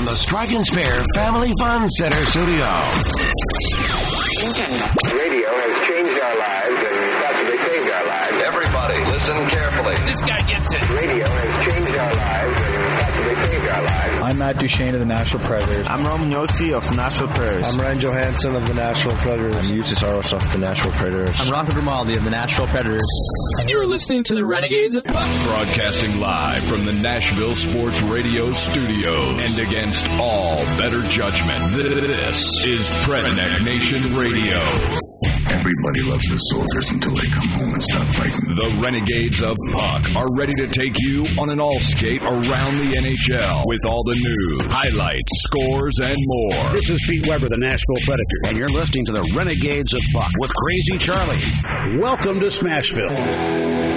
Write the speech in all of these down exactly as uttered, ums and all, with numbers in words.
the Strike and Spare Family Fun Center studio. Radio has changed our lives and possibly saved our lives. Everybody, listen carefully. This guy gets it. Radio has changed our lives and possibly saved our lives. I'm Matt Duchesne of the Nashville Predators. I'm Roman Yossi of the Nashville Predators. I'm Ryan Johansson of the Nashville Predators. I'm Eustace Aros of the Nashville Predators. I'm Rocco Grimaldi of the Nashville Predators. And you're listening to the Renegades of Puck. Broadcasting live from the Nashville Sports Radio studios and against all better judgment, this is Predneck Nation Radio. Everybody loves the soldiers until they come home and stop fighting. The Renegades of Puck are ready to take you on an all-skate around the N H L with all the news, highlights, scores, and more. This is Pete Weber, the Nashville Predators, and you're listening to the Renegades of Puck with Crazy Charlie. Welcome to Smashville.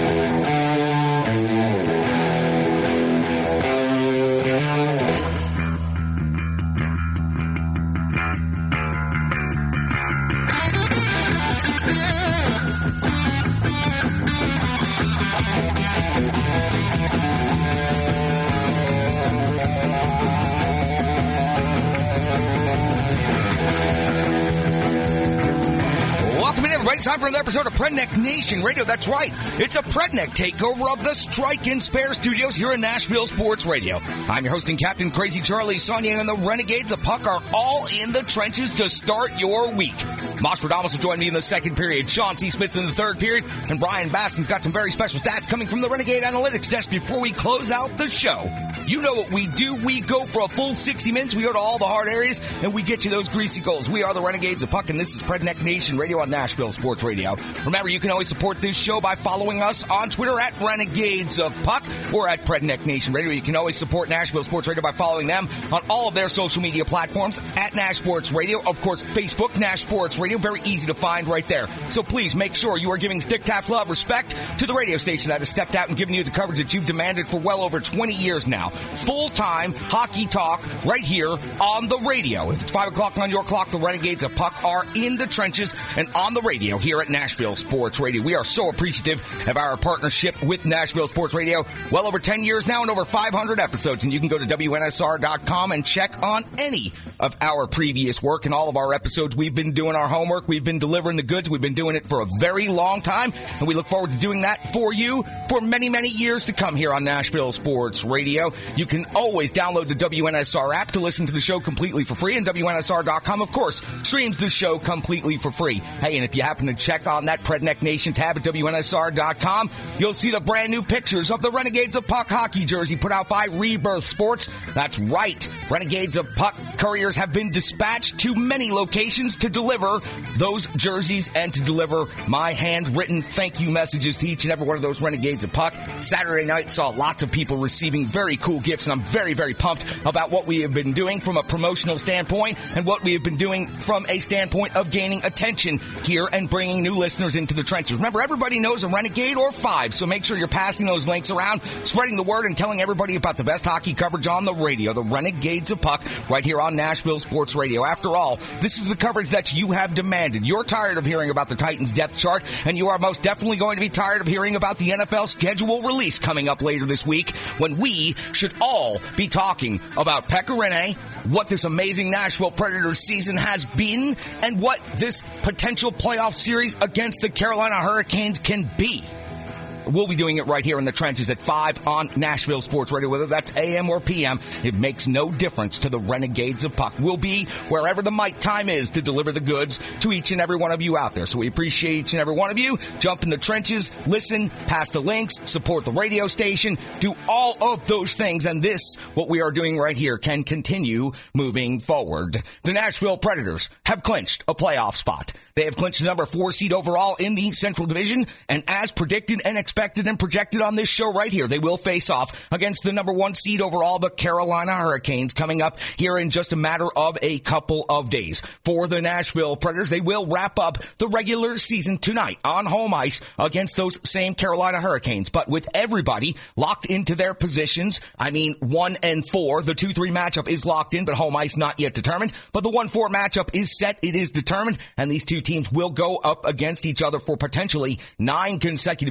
It's time for another episode of Predneck Nation Radio. That's right. It's a Predneck takeover of the Strike and Spare studios here in Nashville Sports Radio. I'm your hosting Captain Crazy Charlie. Sonia and the Renegades of Puck are all in the trenches to start your week. Mostradamus will join me in the second period. Sean C. Smith in the third period. And Brian Baston's got some very special stats coming from the Renegade Analytics desk before we close out the show. You know what we do. We go for a full sixty minutes. We go to all the hard areas, and we get you those greasy goals. We are the Renegades of Puck, and this is Predneck Nation Radio on Nashville Sports Radio. Remember, you can always support this show by following us on Twitter at Renegades of Puck or at Predneck Nation Radio. You can always support Nashville Sports Radio by following them on all of their social media platforms at Nash Sports Radio. Of course, Facebook, Nash Sports Radio. Very easy to find right there. So please make sure you are giving Stick Tap love, respect to the radio station that has stepped out and given you the coverage that you've demanded for well over twenty years now. Full-time hockey talk right here on the radio. If it's five o'clock on your clock, the Renegades of Puck are in the trenches and on the radio here at Nashville Sports Radio. We are so appreciative of our partnership with Nashville Sports Radio. Well over ten years now and over five hundred episodes. And you can go to W N S R dot com and check on any of our previous work and all of our episodes. We've been doing our homework. We've been delivering the goods. We've been doing it for a very long time. And we look forward to doing that for you for many, many years to come here on Nashville Sports Radio. You can always download the W N S R app to listen to the show completely for free. And W N S R dot com, of course, streams the show completely for free. Hey, and if you happen to check on that Predneck Nation tab at W N S R dot com, you'll see the brand new pictures of the Renegades of Puck hockey jersey put out by Rebirth Sports. That's right. Renegades of Puck couriers have been dispatched to many locations to deliver those jerseys and to deliver my handwritten thank you messages to each and every one of those Renegades of Puck. Saturday night saw lots of people receiving very cool gifts, and I'm very, very pumped about what we have been doing from a promotional standpoint and what we have been doing from a standpoint of gaining attention here and bringing new listeners into the trenches. Remember, everybody knows a Renegade or five, so make sure you're passing those links around, spreading the word, and telling everybody about the best hockey coverage on the radio, the Renegades of Puck, right here on Nashville Sports Radio. After all, this is the coverage that you have demanded. You're tired of hearing about the Titans depth chart, and you are most definitely going to be tired of hearing about the N F L schedule release coming up later this week, when we should all be talking about Pekka Rinne, what this amazing Nashville Predators season has been, and what this potential playoff series against the Carolina Hurricanes can be. We'll be doing it right here in the trenches at five on Nashville Sports Radio, whether that's A M or P M. It makes no difference to the Renegades of Puck. We'll be wherever the mic time is to deliver the goods to each and every one of you out there. So we appreciate each and every one of you. Jump in the trenches, listen, pass the links, support the radio station, do all of those things. And this, what we are doing right here, can continue moving forward. The Nashville Predators have clinched a playoff spot. They have clinched the number four seed overall in the Central Division, and as predicted and expected and projected on this show right here, they will face off against the number one seed overall, the Carolina Hurricanes, coming up here in just a matter of a couple of days. For the Nashville Predators, they will wrap up the regular season tonight on home ice against those same Carolina Hurricanes. But with everybody locked into their positions, I mean one and four, the two three matchup is locked in, but home ice not yet determined. But the one four matchup is set, it is determined, and these two teams will go up against each other for potentially nine consecutive games. One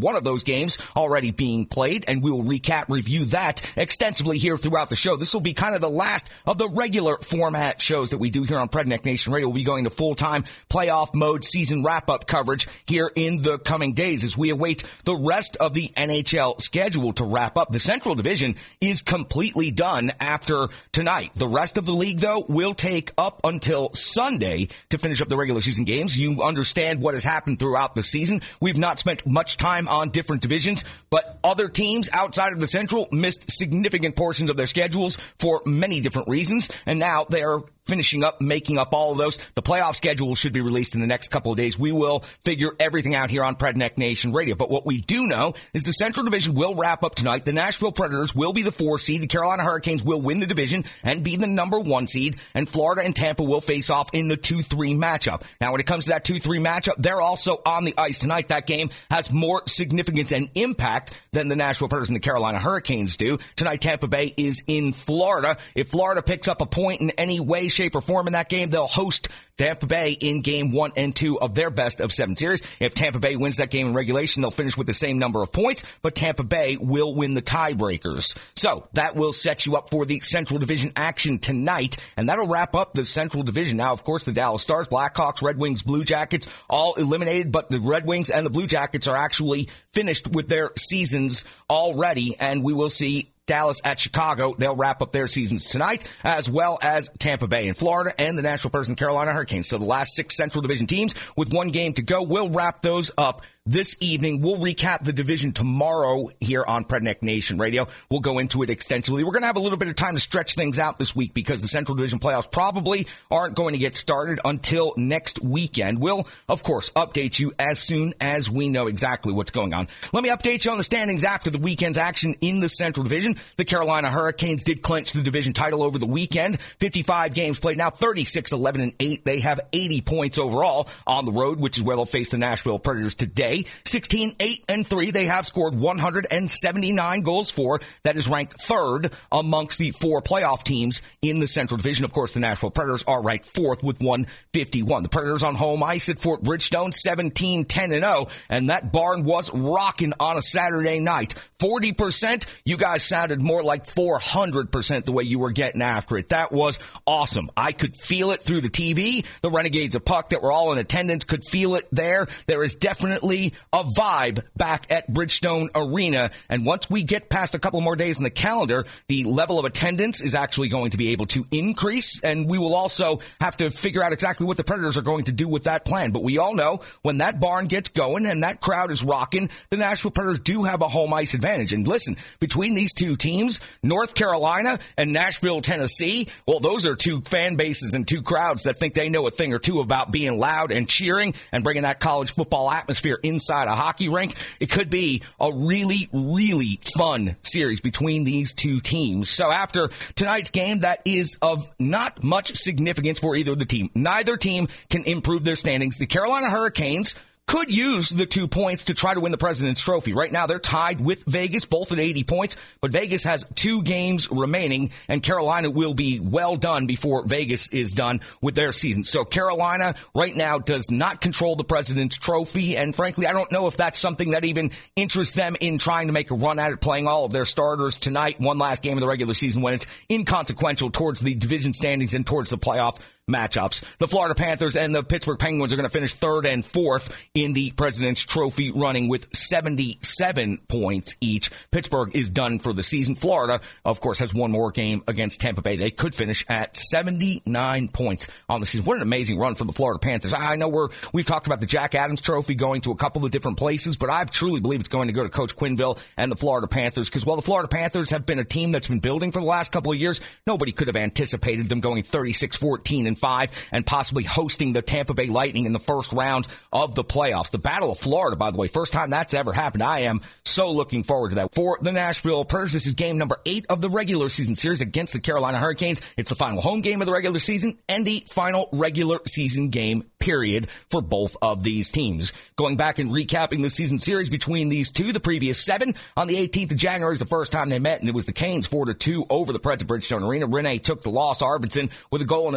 one of those games already being played, and we will recap, review that extensively here throughout the show. This will be kind of the last of the regular format shows that we do here on Predneck Nation Radio. We'll be going to full-time playoff mode season wrap-up coverage here in the coming days as we await the rest of the N H L schedule to wrap up. The Central Division is completely done after tonight. The rest of the league, though, will take up until Sunday to finish up the regular season games. You understand what has happened throughout the season. We've not spent much time on different divisions, but other teams outside of the Central missed significant portions of their schedules for many different reasons, and now they are finishing up, making up all of those. The playoff schedule should be released in the next couple of days. We will figure everything out here on Predneck Nation Radio. But what we do know is the Central Division will wrap up tonight. The Nashville Predators will be the four seed. The Carolina Hurricanes will win the division and be the number one seed. And Florida and Tampa will face off in the two three matchup. Now, when it comes to that two three matchup, they're also on the ice tonight. That game has more significance and impact than the Nashville Predators and the Carolina Hurricanes do. Tonight, Tampa Bay is in Florida. If Florida picks up a point in any way, shape, or form in that game, they'll host Tampa Bay in game one and two of their best of seven series. If Tampa Bay wins that game in regulation, they'll finish with the same number of points, but Tampa Bay will win the tiebreakers. So that will set you up for the Central Division action tonight, and that'll wrap up the Central Division. Now, of course, the Dallas Stars, Blackhawks, Red Wings, Blue Jackets, all eliminated, but the Red Wings and the Blue Jackets are actually finished with their seasons already, and we will see Dallas at Chicago. They'll wrap up their seasons tonight, as well as Tampa Bay in Florida and the Nashville Predators and Carolina Hurricanes. So the last six Central Division teams with one game to go will wrap those up this evening. We'll recap the division tomorrow here on Predneck Nation Radio. We'll go into it extensively. We're going to have a little bit of time to stretch things out this week because the Central Division playoffs probably aren't going to get started until next weekend. We'll, of course, update you as soon as we know exactly what's going on. Let me update you on the standings after the weekend's action in the Central Division. The Carolina Hurricanes did clinch the division title over the weekend. fifty-five games played now, thirty-six, eleven, and eight. They have eighty points overall on the road, which is where they'll face the Nashville Predators today. sixteen, eight, and three. They have scored one hundred seventy-nine goals for. That is ranked third amongst the four playoff teams in the Central Division. Of course, the Nashville Predators are ranked fourth with one fifty-one. The Predators on home ice at Fort Bridgestone, seventeen, ten, and oh. And that barn was rocking on a Saturday night. forty percent. You guys sounded more like four hundred percent the way you were getting after it. That was awesome. I could feel it through the T V. The Renegades of Puck that were all in attendance could feel it there. There is definitely a vibe back at Bridgestone Arena. And once we get past a couple more days in the calendar, the level of attendance is actually going to be able to increase. And we will also have to figure out exactly what the Predators are going to do with that plan. But we all know when that barn gets going and that crowd is rocking, the Nashville Predators do have a home ice advantage. And listen, between these two teams, North Carolina and Nashville, Tennessee, well, those are two fan bases and two crowds that think they know a thing or two about being loud and cheering and bringing that college football atmosphere inside a hockey rink. It could be a really, really fun series between these two teams. So after tonight's game, that is of not much significance for either of the team. Neither team can improve their standings. The Carolina Hurricanes could use the two points to try to win the President's Trophy. Right now, they're tied with Vegas, both at eighty points, but Vegas has two games remaining, and Carolina will be well done before Vegas is done with their season. So Carolina right now does not control the President's Trophy, and frankly, I don't know if that's something that even interests them in trying to make a run at it, playing all of their starters tonight, one last game of the regular season when it's inconsequential towards the division standings and towards the playoff matchups. The Florida Panthers and the Pittsburgh Penguins are going to finish third and fourth in the President's Trophy running with seventy-seven points each. Pittsburgh is done for the season. Florida, of course, has one more game against Tampa Bay. They could finish at seventy-nine points on the season. What an amazing run for the Florida Panthers. I know we're, we've talked about the Jack Adams Trophy going to a couple of different places, but I truly believe it's going to go to Coach Quinville and the Florida Panthers because while the Florida Panthers have been a team that's been building for the last couple of years, nobody could have anticipated them going thirty-six, fourteen, and five and possibly hosting the Tampa Bay Lightning in the first round of the playoffs. The Battle of Florida, by the way, first time that's ever happened. I am so looking forward to that. For the Nashville Predators, this is game number eight of the regular season series against the Carolina Hurricanes. It's the final home game of the regular season and the final regular season game, period, for both of these teams. Going back and recapping the season series between these two, the previous seven, on the eighteenth of January is the first time they met, and it was the Canes four to two over the Preds at Bridgestone Arena. Rene took the loss. Arvidsson with a goal and assist.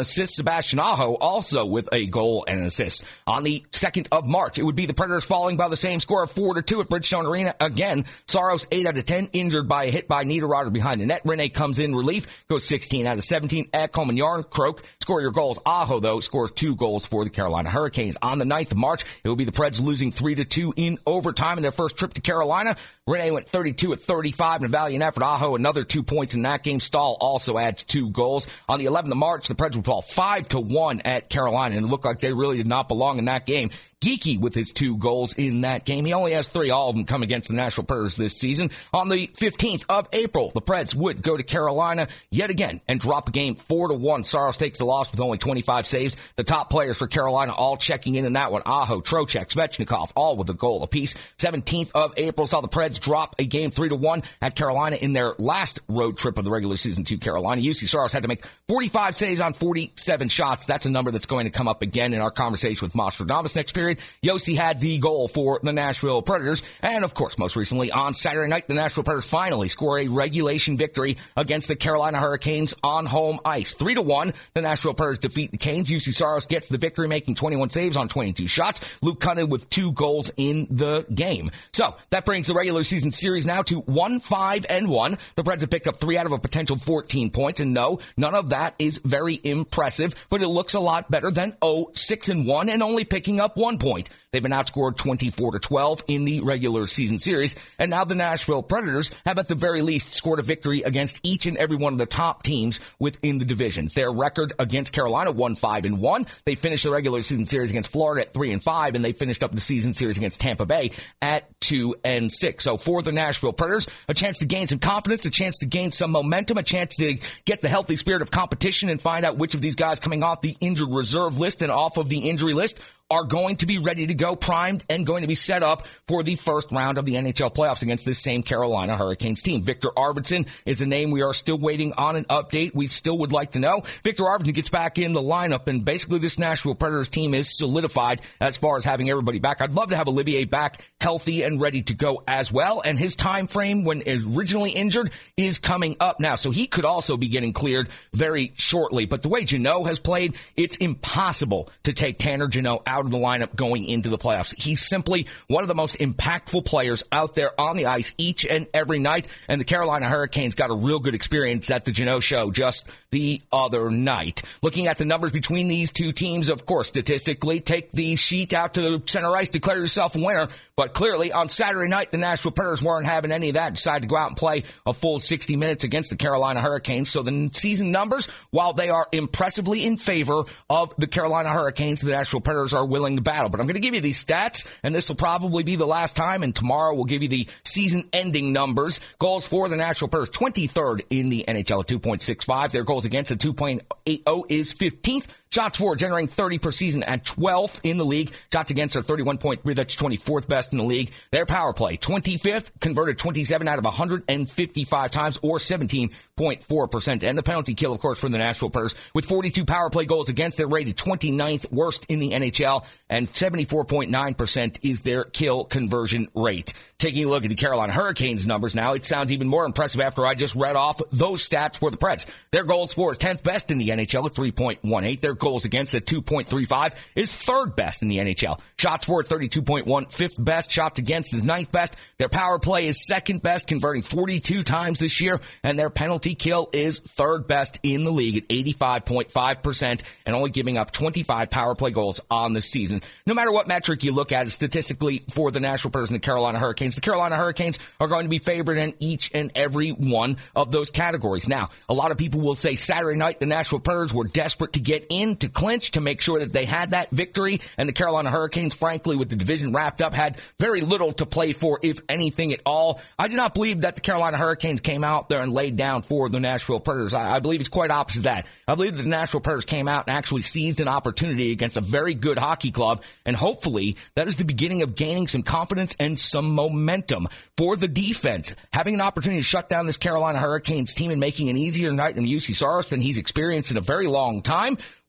Sebastian Aho also with a goal and an assist. On the second of March, it would be the Predators falling by the same score of four to two at Bridgestone Arena. Again, Saros eight out of ten, injured by a hit by Niederreiter behind the net. Rene comes in relief, goes sixteen out of seventeen. Ekholm and Jarnkrok score your goals. Aho, though, scores two goals for the Carolina Hurricanes. On the ninth of March, it will be the Preds losing three to two in overtime in their first trip to Carolina. Rene went thirty-two at thirty-five in a valiant effort. Aho, another two points in that game. Stahl also adds two goals. On the eleventh of March, the Preds would fall five to one at Carolina, and it looked like they really did not belong in that game. Geeky with his two goals in that game. He only has three. All of them come against the Nashville Predators this season. On the fifteenth of April, the Preds would go to Carolina yet again and drop a game four to one. Saros takes the loss with only twenty-five saves. The top players for Carolina all checking in in that one. Aho, Trocheck, Svechnikov, all with a goal apiece. seventeenth of April saw the Preds drop a game three to one at Carolina in their last road trip of the regular season to Carolina. U C Saros had to make forty-five saves on forty-seven shots. That's a number that's going to come up again in our conversation with Nostradamus next period. Yossi had the goal for the Nashville Predators. And, of course, most recently on Saturday night, the Nashville Predators finally score a regulation victory against the Carolina Hurricanes on home ice. three to one, the Nashville Predators defeat the Canes. U C Saros gets the victory, making twenty-one saves on twenty-two shots. Luke Cunningham with two goals in the game. So, that brings the regular season series now to one five and one. The Preds have picked up three out of a potential fourteen points. And no, none of that is very impressive, but it looks a lot better than oh six and one and only picking up one point. They've been outscored twenty-four to twelve in the regular season series. And now the Nashville Predators have at the very least scored a victory against each and every one of the top teams within the division. Their record against Carolina, one five and one. They finished the regular season series against Florida at three and five, and they finished up the season series against Tampa Bay at two and six. So for the Nashville Predators, a chance to gain some confidence, a chance to gain some momentum, a chance to get the healthy spirit of competition and find out which of these guys coming off the injured reserve list and off of the injury list are going to be ready to go, primed, and going to be set up for the first round of the N H L playoffs against this same Carolina Hurricanes team. Victor Arvidsson is a name we are still waiting on an update. We still would like to know. Victor Arvidsson gets back in the lineup, and basically this Nashville Predators team is solidified as far as having everybody back. I'd love to have Olivier back healthy and ready to go as well, and his time frame when originally injured is coming up now, so he could also be getting cleared very shortly. But the way Jeannot has played, it's impossible to take Tanner Jeannot out of the lineup going into the playoffs. He's simply one of the most impactful players out there on the ice each and every night, and the Carolina Hurricanes got a real good experience at the Jeannot show just the other night. Looking at the numbers between these two teams, of course, statistically, take the sheet out to the center ice, declare yourself a winner. But clearly, on Saturday night, the Nashville Predators weren't having any of that, decided to go out and play a full sixty minutes against the Carolina Hurricanes. So the season numbers, while they are impressively in favor of the Carolina Hurricanes, the Nashville Predators are willing to battle. But I'm going to give you these stats, and this will probably be the last time, and tomorrow we'll give you the season-ending numbers. Goals for the Nashville Predators, twenty-third in the N H L at two point six five. Their goals against at two point eight oh is fifteenth. Shots for, generating thirty per season at twelfth in the league. Shots against are thirty-one point three. That's twenty-fourth best in the league. Their power play, twenty-fifth, converted twenty-seven out of one hundred fifty-five times, or seventeen point four percent. And the penalty kill, of course, for the Nashville Predators. With forty-two power play goals against, they're rated twenty-ninth worst in the N H L, and seventy-four point nine percent is their kill conversion rate. Taking a look at the Carolina Hurricanes numbers now, it sounds even more impressive after I just read off those stats for the Preds. Their goals for is tenth best in the N H L at three point one eight. Their goals against at two point three five is third best in the N H L. Shots for thirty-two point one, fifth best. Shots against is ninth best. Their power play is second best, converting forty-two times this year, and their penalty kill is third best in the league at eighty-five point five percent, and only giving up twenty-five power play goals on the season. No matter what metric you look at, statistically for the Nashville Predators and the Carolina Hurricanes, the Carolina Hurricanes are going to be favored in each and every one of those categories. Now, a lot of people will say Saturday night the Nashville Predators were desperate to get in, to clinch, to make sure that they had that victory, and the Carolina Hurricanes, frankly, with the division wrapped up, had very little to play for, if anything at all. I do not believe that the Carolina Hurricanes came out there and laid down for the Nashville Predators. I, I believe it's quite opposite of that. I believe that the Nashville Predators came out and actually seized an opportunity against a very good hockey club, and hopefully that is the beginning of gaining some confidence and some momentum for the defense. Having an opportunity to shut down this Carolina Hurricanes team and making an easier night in U C Saros than he's experienced in a very long time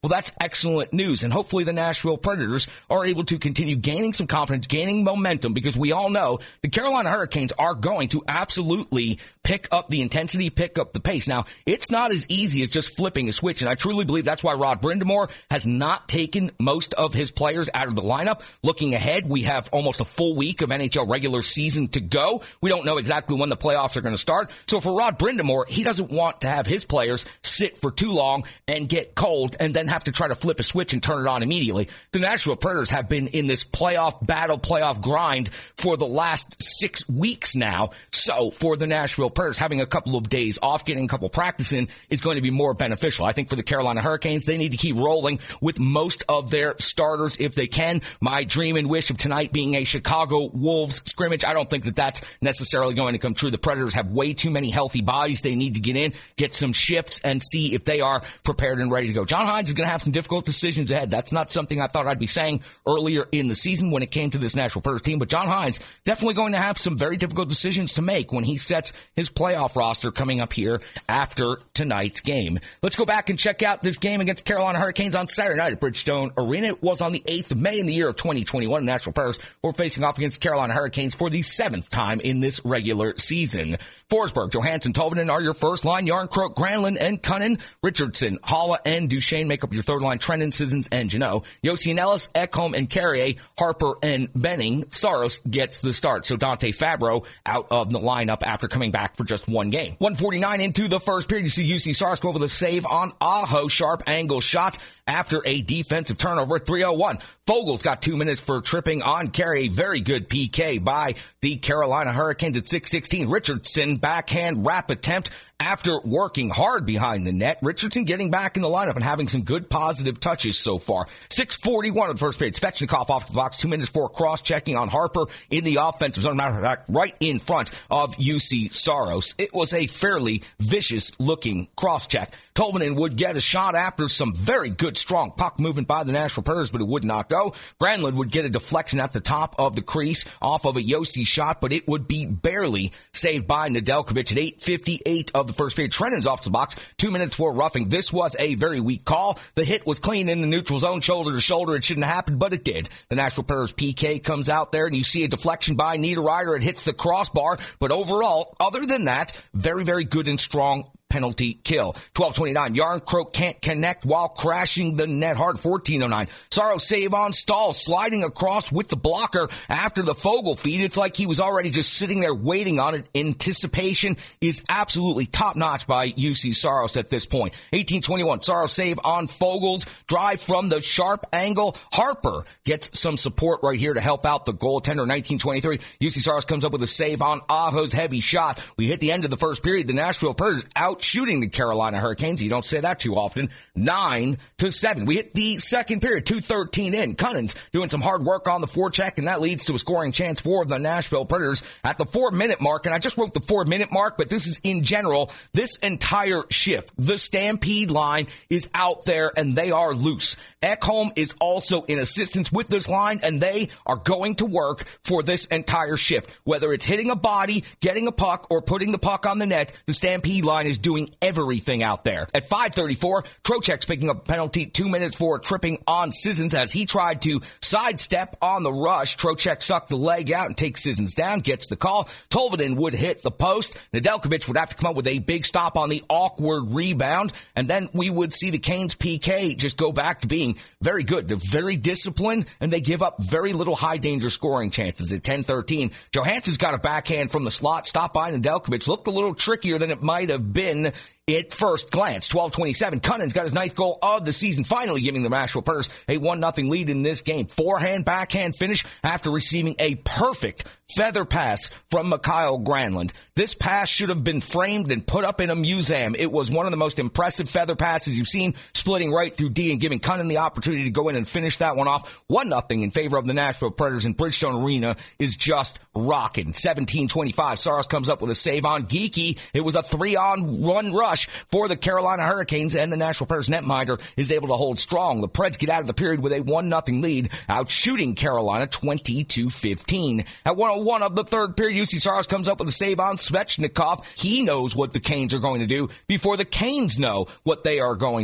Well, that's excellent news, and hopefully the Nashville Predators are able to continue gaining some confidence, gaining momentum, because we all know the Carolina Hurricanes are going to absolutely pick up the intensity, pick up the pace. Now, it's not as easy as just flipping a switch, and I truly believe that's why Rod Brind'Amour has not taken most of his players out of the lineup. Looking ahead, we have almost a full week of N H L regular season to go. We don't know exactly when the playoffs are going to start. So for Rod Brind'Amour, he doesn't want to have his players sit for too long and get cold and then have to try to flip a switch and turn it on immediately. The Nashville Predators have been in this playoff battle, playoff grind for the last six weeks now. So for the Nashville Predators, having a couple of days off, getting a couple practice in is going to be more beneficial. I think for the Carolina Hurricanes, they need to keep rolling with most of their starters if they can. My dream and wish of tonight being a Chicago Wolves scrimmage, I don't think that that's necessarily going to come true. The Predators have way too many healthy bodies. They need to get in, get some shifts, and see if they are prepared and ready to go. John Hynes is going to have some difficult decisions ahead. That's not something I thought I'd be saying earlier in the season when it came to this Nashville Predators team, but John Hynes definitely going to have some very difficult decisions to make when he sets his playoff roster coming up here after tonight's game. Let's go back and check out this game against Carolina Hurricanes on Saturday night at Bridgestone Arena. It was on the eighth of May in the year of twenty twenty-one. The Nashville Predators were facing off against Carolina Hurricanes for the seventh time in this regular season. Forsberg, Johansson, Tolvanen are your first line. Yarncroke, Granlund, and Cunnin. Richardson, Haula, and Duchesne make up your third line. Trenton, Sissons, and Janot. Yossi and Ellis, Ekholm, and Carrier, Harper, and Benning. Saros gets the start. So Dante Fabro out of the lineup after coming back for just one game. one forty-nine into the first period. You see U C Saros go over the save on Aho. Sharp angle shot after a defensive turnover. three oh one. Fogel's got two minutes for tripping on Carey. Very good P K by the Carolina Hurricanes at six sixteen. Richardson, backhand wrap attempt after working hard behind the net. Richardson getting back in the lineup and having some good positive touches so far. six forty-one of the first period. Svechnikov off the box. Two minutes for cross-checking on Harper in the offensive zone. Matter of fact, right in front of U C Saros. It was a fairly vicious-looking cross-check. Tolvanen would get a shot after some very good, strong puck movement by the Nashville Predators, but it would not go. Granlund would get a deflection at the top of the crease off of a Yossi shot, but it would be barely saved by Nedeljkovic at eight fifty-eight of the first period. Trenton's off the box. Two minutes for roughing. This was a very weak call. The hit was clean in the neutral zone, shoulder to shoulder. It shouldn't have happened, but it did. The Nashville Predators P K comes out there, and you see a deflection by Niederreiter. It hits the crossbar, but overall, other than that, very, very good and strong penalty kill. twelve twenty-nine. Yarncroke can't connect while crashing the net hard. fourteen oh nine. Saros save on Stahl, sliding across with the blocker after the Fogel feed. It's like he was already just sitting there waiting on it. Anticipation is absolutely top-notch by U C Saros at this point. eighteen twenty-one. Saros save on Fogel's drive from the sharp angle. Harper gets some support right here to help out the goaltender. nineteen twenty-three. U C Saros comes up with a save on Aho's heavy shot. We hit the end of the first period. The Nashville Predators out shooting the Carolina Hurricanes. You don't say that too often. Nine to seven. We hit the second period, two thirteen in. Cunnins doing some hard work on the forecheck, and that leads to a scoring chance for the Nashville Predators at the four-minute mark. And I just wrote the four-minute mark, but this is in general, this entire shift. The Stampede line is out there, and they are loose. Ekholm is also in assistance with this line, and they are going to work for this entire shift. Whether it's hitting a body, getting a puck, or putting the puck on the net, the Stampede line is doing everything out there. At five thirty-four, Trocheck's picking up a penalty, two minutes for tripping on Sissons as he tried to sidestep on the rush. Trocheck sucked the leg out and takes Sissons down, gets the call. Tolvanen would hit the post. Nedeljkovic would have to come up with a big stop on the awkward rebound, and then we would see the Canes P K just go back to being very good. They're very disciplined, and they give up very little high-danger scoring chances. At ten thirteen, Johansson's got a backhand from the slot, stopped by Nedeljkovic. Looked a little trickier than it might have been at first glance. twelve twenty-seven. Cunnins got his ninth goal of the season, finally giving the Nashville Predators a one nothing lead in this game. Forehand, backhand finish after receiving a perfect feather pass from Mikael Granlund. This pass should have been framed and put up in a museum. It was one of the most impressive feather passes you've seen, splitting right through D and giving Cunnin the opportunity to go in and finish that one off. one nothing in favor of the Nashville Predators, and Bridgestone Arena is just rocking. seventeen twenty-five. Saros comes up with a save on Geekie. It was a three-on-one rush for the Carolina Hurricanes, and the Nashville Predators netminder is able to hold strong. The Preds get out of the period with a one nothing lead, out shooting Carolina twenty to fifteen. At one oh one of the third period, U C Saros comes up with a save on Svechnikov. He knows what the Canes are going to do before the Canes know what they are going to do.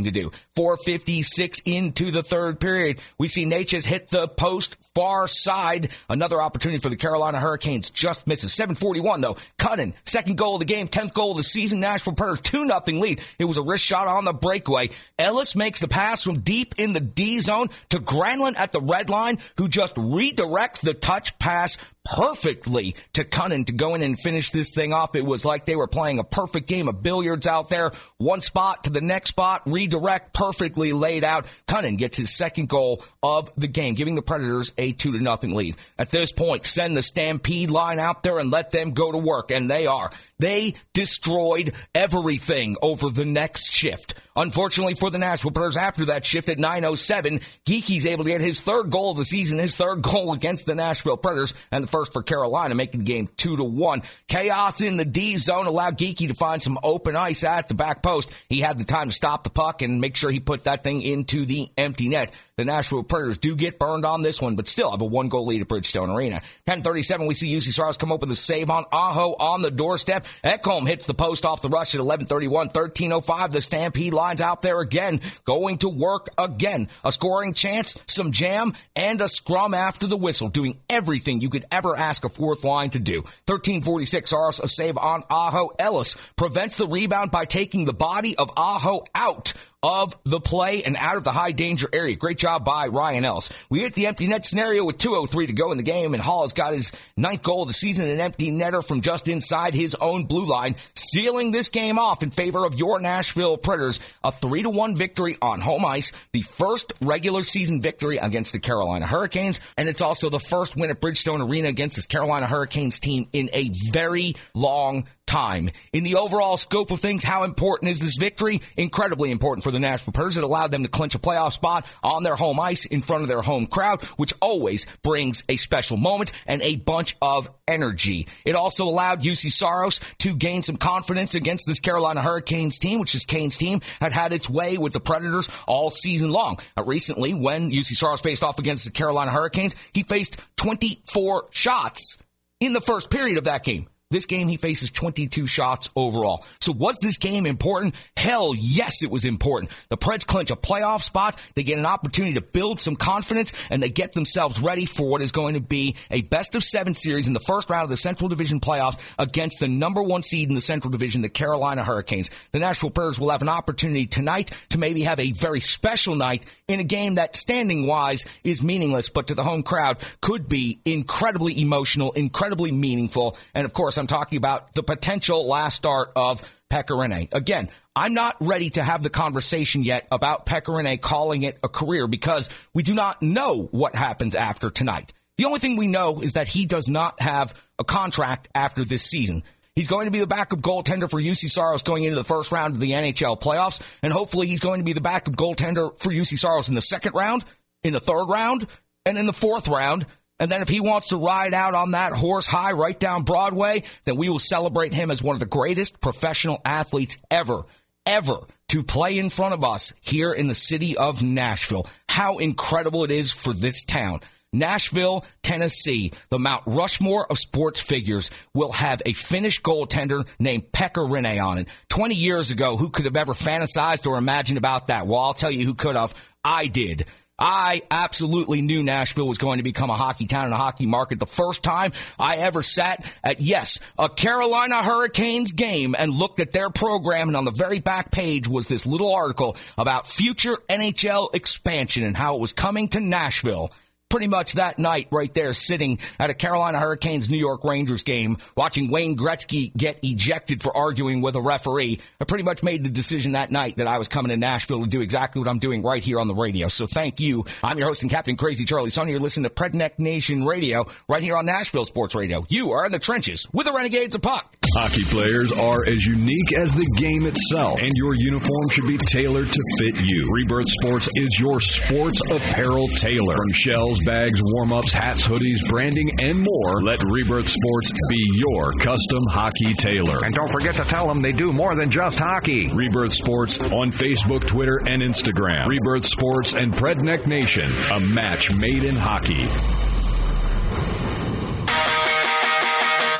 four fifty-six into the third period. We see Natchez hit the post far side. Another opportunity for the Carolina Hurricanes just misses. seven forty-one though. Cunnin, second goal of the game, tenth goal of the season. Nashville Predators two nothing lead. It was a wrist shot on the breakaway. Ellis makes the pass from deep in the D zone to Granlund at the red line, who just redirects the touch pass perfectly to Cunnin to go in and finish this thing off. It was like they were playing a perfect game of billiards out there. One spot to the next spot, redirect, perfectly laid out. Cunnin gets his second goal of the game, giving the Predators a two to nothing lead. At this point, send the Stampede line out there and let them go to work, and they are. They destroyed everything over the next shift. Unfortunately for the Nashville Predators, after that shift at nine oh seven, Geeky's able to get his third goal of the season, his third goal against the Nashville Predators, and the first for Carolina, making the game two to one. Chaos in the D zone allowed Geeky to find some open ice at the back post. He had the time to stop the puck and make sure he put that thing into the empty net. The Nashville Predators do get burned on this one, but still have a one-goal lead at Bridgestone Arena. ten thirty-seven, we see U C Saros come up with a save on Aho on the doorstep. Ekholm hits the post off the rush at eleven thirty-one. thirteen oh five, the Stampede line's out there again, going to work again. A scoring chance, some jam, and a scrum after the whistle, doing everything you could ever ask a fourth line to do. thirteen forty-six, Saros, a save on Aho. Ellis prevents the rebound by taking the body of Aho out of the play and out of the high danger area. Great job by Ryan Ellis. We hit the empty net scenario with two oh three to go in the game, and Hall has got his ninth goal of the season, an empty netter from just inside his own blue line, sealing this game off in favor of your Nashville Predators. A three to one victory on home ice, the first regular season victory against the Carolina Hurricanes, and it's also the first win at Bridgestone Arena against this Carolina Hurricanes team in a very long time. In the overall scope of things, how important is this victory? Incredibly important for the Nashville Predators. It allowed them to clinch a playoff spot on their home ice in front of their home crowd, which always brings a special moment and a bunch of energy. It also allowed U C Saros to gain some confidence against this Carolina Hurricanes team, which is Kane's team, had had its way with the Predators all season long. Uh, recently, when U C Saros faced off against the Carolina Hurricanes, he faced twenty-four shots in the first period of that game. This game, he faces twenty-two shots overall. So was this game important? Hell yes, it was important. The Preds clinch a playoff spot. They get an opportunity to build some confidence, and they get themselves ready for what is going to be a best of seven series in the first round of the Central Division playoffs against the number one seed in the Central Division, the Carolina Hurricanes. The Nashville Predators will have an opportunity tonight to maybe have a very special night in a game that standing-wise is meaningless, but to the home crowd could be incredibly emotional, incredibly meaningful, and of course, I'm talking about the potential last start of Pekka Rinne. Again, I'm not ready to have the conversation yet about Pekka Rinne calling it a career because we do not know what happens after tonight. The only thing we know is that he does not have a contract after this season. He's going to be the backup goaltender for U C Saros going into the first round of the N H L playoffs, and hopefully he's going to be the backup goaltender for U C Saros in the second round, in the third round, and in the fourth round. And then if he wants to ride out on that horse high right down Broadway, then we will celebrate him as one of the greatest professional athletes ever, ever to play in front of us here in the city of Nashville. How incredible it is for this town. Nashville, Tennessee, the Mount Rushmore of sports figures, will have a Finnish goaltender named Pekka Rinne on it. twenty years ago, who could have ever fantasized or imagined about that? Well, I'll tell you who could have. I did. I absolutely knew Nashville was going to become a hockey town and a hockey market the first time I ever sat at, yes, a Carolina Hurricanes game and looked at their program, and on the very back page was this little article about future N H L expansion and how it was coming to Nashville. Pretty much that night right there, sitting at a Carolina Hurricanes New York Rangers game, watching Wayne Gretzky get ejected for arguing with a referee, I pretty much made the decision that night that I was coming to Nashville to do exactly what I'm doing right here on the radio. So thank you. I'm your host and Captain Crazy Charlie Sonia. You're listening to Predneck Nation Radio right here on Nashville Sports Radio. You are in the trenches with the Renegades of Puck. Hockey players are as unique as the game itself, and your uniform should be tailored to fit you. Rebirth Sports is your sports apparel tailor. From shells, bags, warm-ups, hats, hoodies, branding, and more, let Rebirth Sports be your custom hockey tailor. And don't forget to tell them they do more than just hockey. Rebirth Sports on Facebook, Twitter, and Instagram. Rebirth Sports and Predneck Nation, a match made in hockey.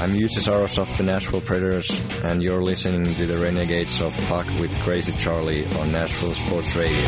I'm U C Saros of the Nashville Predators, and you're listening to the Renegades of Puck with Crazy Charlie on Nashville Sports Radio.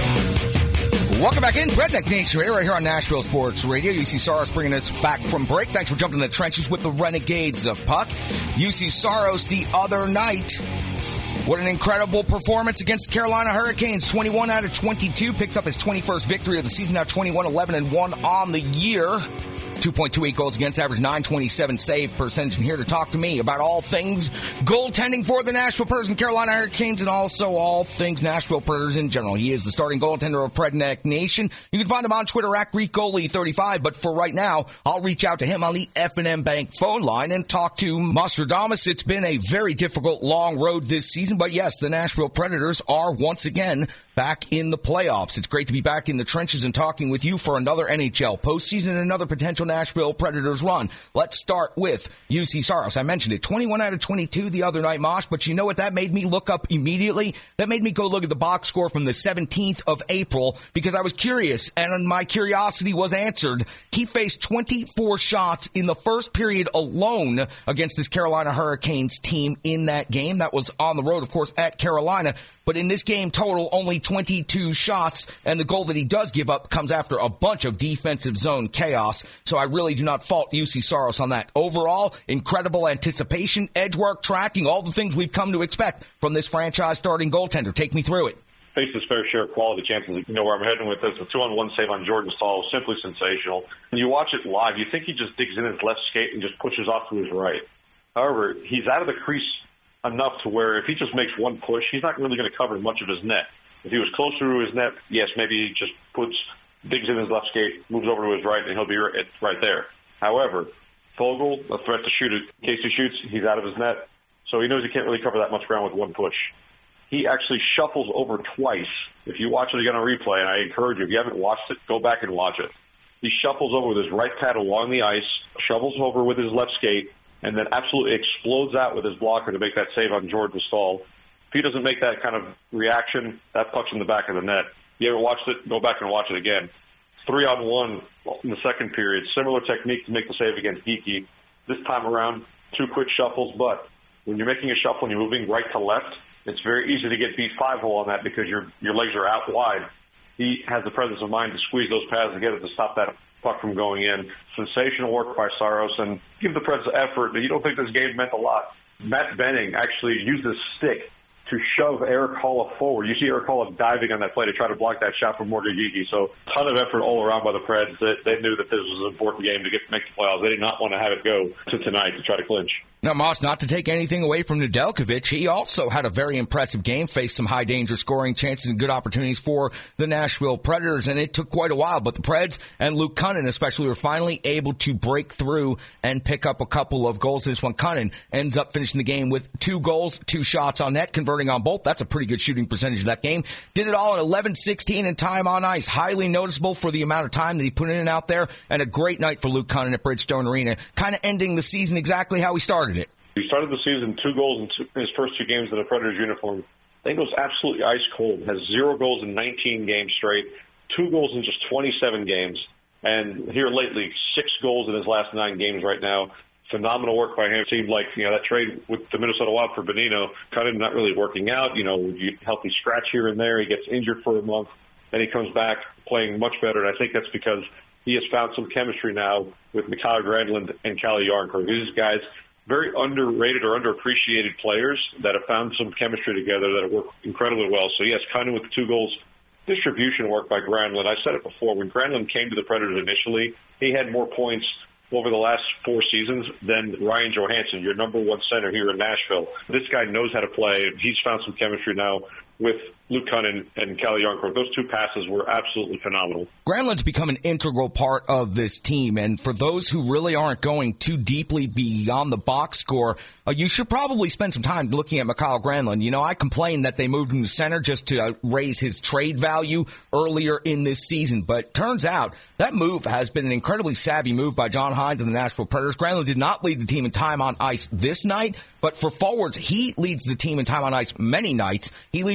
Welcome back in, Redneck Nation Radio, right here on Nashville Sports Radio. U C Saros bringing us back from break. Thanks for jumping in the trenches with the Renegades of Puck. U C Saros the other night. What an incredible performance against the Carolina Hurricanes. twenty-one out of twenty-two, picks up his twenty-first victory of the season, now twenty-one, eleven, and one on the year. two point two eight goals against average, nine twenty-seven save percentage. And here to talk to me about all things goaltending for the Nashville Predators and Carolina Hurricanes, and also all things Nashville Predators in general. He is the starting goaltender of Redneck Nation. You can find him on Twitter at Greek Goalie thirty-five. But for right now, I'll reach out to him on the F and M Bank phone line and talk to Nostradamus. It's been a very difficult, long road this season. But yes, the Nashville Predators are once again back in the playoffs. It's great to be back in the trenches and talking with you for another N H L postseason and another potential Nashville Predators run. Let's start with U C Saros. I mentioned it, twenty-one out of twenty-two the other night, Mosh, but you know what that made me look up immediately? That made me go look at the box score from the seventeenth of April because I was curious, and my curiosity was answered. He faced twenty-four shots in the first period alone against this Carolina Hurricanes team in that game. That was on the road, of course, at Carolina. But in this game total, only twenty-two shots, and the goal that he does give up comes after a bunch of defensive zone chaos. So I really do not fault U C Saros on that. Overall, incredible anticipation, edge work, tracking, all the things we've come to expect from this franchise starting goaltender. Take me through it. Faced his fair share of quality chances. You know where I'm heading with this. The two-on-one save on Jordan Staal, simply sensational. When you watch it live, you think he just digs in his left skate and just pushes off to his right. However, he's out of the crease enough to where if he just makes one push, he's not really going to cover much of his net. If he was closer to his net, yes, maybe he just puts, digs in his left skate, moves over to his right, and he'll be right, right there. However, Foegele, a threat to shoot it. In case he shoots, he's out of his net, so he knows he can't really cover that much ground with one push. He actually shuffles over twice. If you watch it again on replay, and I encourage you, if you haven't watched it, go back and watch it. He shuffles over with his right pad along the ice, shovels over with his left skate, and then absolutely explodes out with his blocker to make that save on Jordan Staal. If he doesn't make that kind of reaction, that puck's in the back of the net. If you ever watched it, go back and watch it again. Three on one in the second period. Similar technique to make the save against Geekie. This time around, two quick shuffles, but when you're making a shuffle and you're moving right to left, it's very easy to get beat five-hole on that because your your legs are out wide. He has the presence of mind to squeeze those pads together to stop that puck from going in. Sensational work by Saros, and give the Preds effort. You don't think this game meant a lot. Matt Benning actually used his stick to shove Eric Holla forward. You see Eric Holla diving on that play to try to block that shot from Morgan Geekie. So a ton of effort all around by the Preds. They, they knew that this was an important game to get make the playoffs. They did not want to have it go to tonight to try to clinch. Now, Moss, not to take anything away from Nedeljkovic, he also had a very impressive game, faced some high-danger scoring chances and good opportunities for the Nashville Predators, and it took quite a while. But the Preds and Luke Kunin especially were finally able to break through and pick up a couple of goals. This one, Kunin ends up finishing the game with two goals, two shots on net, converting on both. That's a pretty good shooting percentage of that game. Did it all in eleven sixteen in time on ice. Highly noticeable for the amount of time that he put in and out there, and a great night for Luke Kunin at Bridgestone Arena, kind of ending the season exactly how he started it. He started the season two goals in, two, in his first two games in a Predators uniform. Then goes absolutely ice cold. Has zero goals in nineteen games straight, two goals in just twenty-seven games, and here lately six goals in his last nine games right now. Phenomenal work by him. It seemed like, you know, that trade with the Minnesota Wild for Bonino kind of not really working out. You know, you healthy scratch here and there. He gets injured for a month. Then he comes back playing much better, and I think that's because he has found some chemistry now with Mikael Granlund and Calle Jarnkrok. These guys, very underrated or underappreciated players that have found some chemistry together that have worked incredibly well. So, yes, kind of with two goals. Distribution work by Granlund. I said it before. When Granlund came to the Predators initially, he had more points over the last four seasons than Ryan Johansson, your number one center here in Nashville. This guy knows how to play. He's found some chemistry now with Luke Kunin and Calle Jarnkrok. Those two passes were absolutely phenomenal. Granlund's become an integral part of this team, and for those who really aren't going too deeply beyond the box score, uh, you should probably spend some time looking at Mikael Granlund. You know, I complained that they moved him to center just to uh, raise his trade value earlier in this season, but turns out that move has been an incredibly savvy move by John Hynes and the Nashville Predators. Granlund did not lead the team in time on ice this night, but for forwards, he leads the team in time on ice many nights. He leads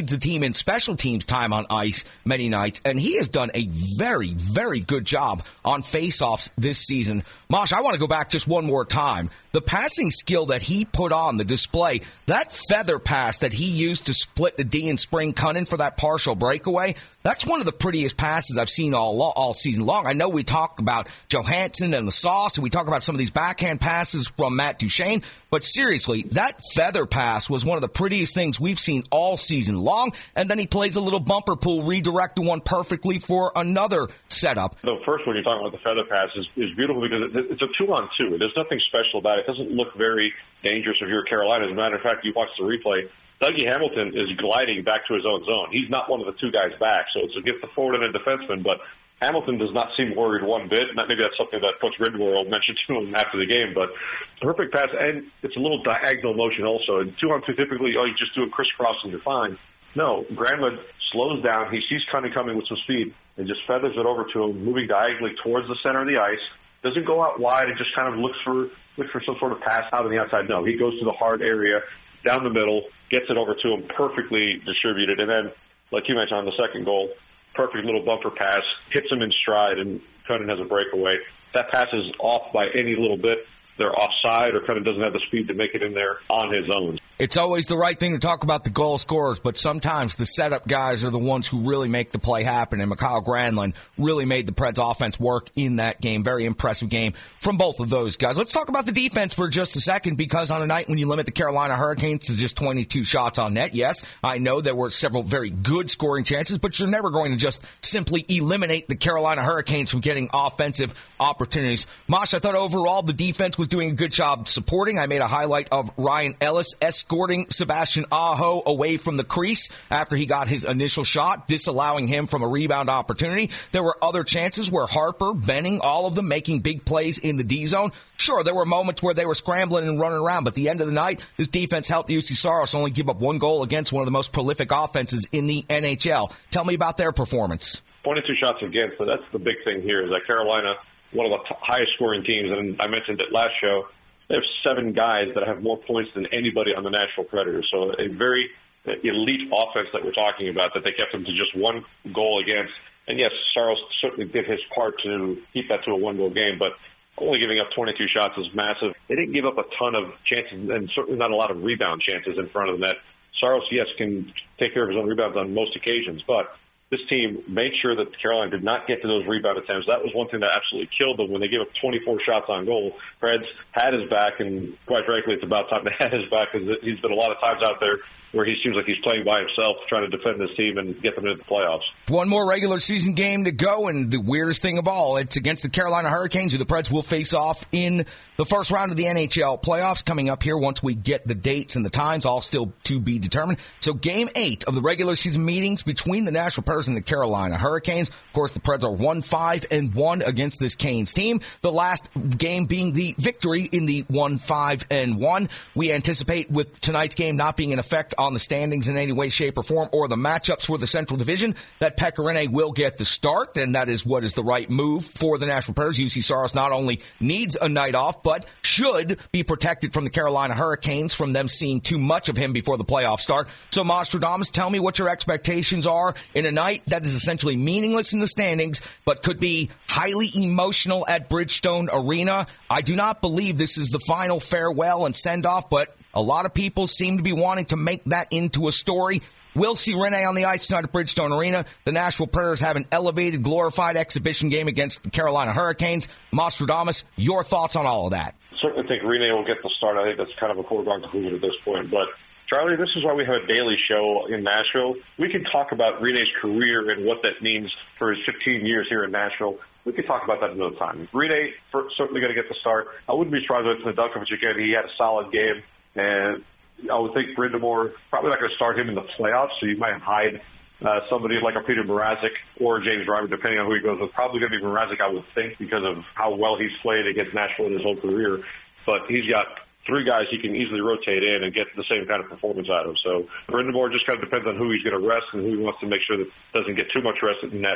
leads the team in special teams time on ice many nights, and he has done a very, very good job on faceoffs this season. Mosh, I want to go back just one more time. The passing skill that he put on the display, that feather pass that he used to split the D and Spring Cunnin for that partial breakaway, that's one of the prettiest passes I've seen all all season long. I know we talk about Johansson and the sauce, and we talk about some of these backhand passes from Matt Duchene, but seriously, that feather pass was one of the prettiest things we've seen all season long, and then he plays a little bumper pull, redirecting one perfectly for another setup. The first one you're talking about, the feather pass, is, is beautiful because it, it's a two-on-two. There's nothing special about it. It doesn't look very dangerous if you're Carolina. As a matter of fact, you watch the replay, Dougie Hamilton is gliding back to his own zone. He's not one of the two guys back, so it's against the forward and a defenseman, but Hamilton does not seem worried one bit. Maybe that's something that Coach Ridwell mentioned to him after the game, but perfect pass, and it's a little diagonal motion also. And two-on-two, typically, oh, you just do a crisscross and you're fine. No, Granlund slows down. He sees Cunning coming with some speed and just feathers it over to him, moving diagonally towards the center of the ice. Doesn't go out wide and just kind of looks for looks for some sort of pass out on the outside. No, he goes to the hard area, down the middle, gets it over to him, perfectly distributed. And then, like you mentioned on the second goal, perfect little bumper pass, hits him in stride, and Cunnin has a breakaway. That pass is off by any little bit. They're offside, or Cunnin doesn't have the speed to make it in there on his own. It's always the right thing to talk about the goal scorers, but sometimes the setup guys are the ones who really make the play happen, and Mikael Granlund really made the Preds offense work in that game. Very impressive game from both of those guys. Let's talk about the defense for just a second, because on a night when you limit the Carolina Hurricanes to just twenty-two shots on net, yes, I know there were several very good scoring chances, but you're never going to just simply eliminate the Carolina Hurricanes from getting offensive opportunities. Mosh, I thought overall the defense was doing a good job supporting. I made a highlight of Ryan Ellis escorting Sebastian Aho away from the crease after he got his initial shot, disallowing him from a rebound opportunity. There were other chances where Harper, Benning, all of them making big plays in the D zone. Sure, there were moments where they were scrambling and running around, but at the end of the night, this defense helped U C Saros only give up one goal against one of the most prolific offenses in the N H L. Tell me about their performance. twenty-two shots against, so that's the big thing here, is that Carolina, one of the t- highest scoring teams, and I mentioned it last show, they have seven guys that have more points than anybody on the Nashville Predators. So a very elite offense that we're talking about, that they kept them to just one goal against. And yes, Saros certainly did his part to keep that to a one-goal game, but only giving up twenty-two shots is massive. They didn't give up a ton of chances, and certainly not a lot of rebound chances in front of the net. Saros, yes, can take care of his own rebounds on most occasions, but this team made sure that Carolina did not get to those rebound attempts. That was one thing that absolutely killed them when they gave up twenty-four shots on goal. Preds had his back, and quite frankly, it's about time they had his back, because he's been a lot of times out there where he seems like he's playing by himself, trying to defend this team and get them into the playoffs. One more regular season game to go, and the weirdest thing of all, it's against the Carolina Hurricanes, who the Preds will face off in the first round of the N H L playoffs coming up here once we get the dates and the times, all still to be determined. So game eight of the regular season meetings between the Nashville Predators and the Carolina Hurricanes. Of course, the Preds are one five and one against this Canes team. The last game being the victory in the one five and one. We anticipate with tonight's game not being in effect on the standings in any way, shape, or form, or the matchups for the Central Division, that Pekka Rinne will get the start, and that is what is the right move for the Nashville Predators. U C Saros not only needs a night off, but should be protected from the Carolina Hurricanes, from them seeing too much of him before the playoffs start. So, Nostradamus, tell me what your expectations are in a night that is essentially meaningless in the standings, but could be highly emotional at Bridgestone Arena. I do not believe this is the final farewell and send-off, but a lot of people seem to be wanting to make that into a story. We'll see Rinne on the ice tonight at Bridgestone Arena. The Nashville Predators have an elevated, glorified exhibition game against the Carolina Hurricanes. Nostradamus, your thoughts on all of that? Certainly think Rinne will get the start. I think that's kind of a foregone conclusion at this point. But, Charlie, this is why we have a daily show in Nashville. We can talk about Rinne's career and what that means for his fifteen years here in Nashville. We could talk about that another time. Rinne certainly going to get the start. I wouldn't be surprised if Nedeljkovic again. He had a solid game. And I would think Brind'Amour probably not going to start him in the playoffs, so you might hide uh, somebody like a Peter Mrazek or James Reimer, depending on who he goes with. Probably going to be Mrazek, I would think, because of how well he's played against Nashville in his whole career. But he's got three guys he can easily rotate in and get the same kind of performance out of. So Brind'Amour just kind of depends on who he's going to rest and who he wants to make sure that doesn't get too much rest in that.